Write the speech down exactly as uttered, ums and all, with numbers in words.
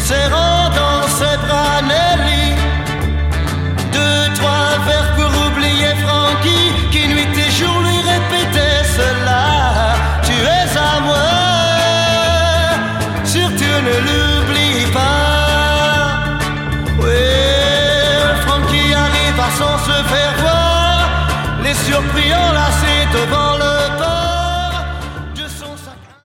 serrant dans ses bras Nelly. Deux, trois verres pour oublier Frankie, qui nuit et jour lui répétait cela. Tu es à moi, surtout ne l'oublie pas. Oui, Frankie arrive à sans se faire voir, les surpris enlacés devant